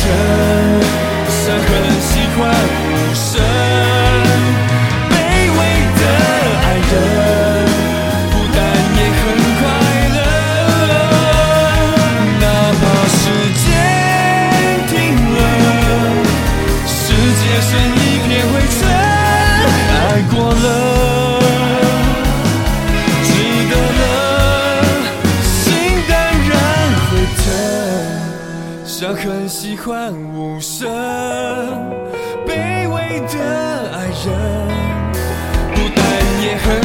真，像很喜欢无声卑微的爱人，孤单也很快乐。哪怕时间停了，世界剩一片灰尘，爱过了像很喜欢无声卑微的爱人，孤单也很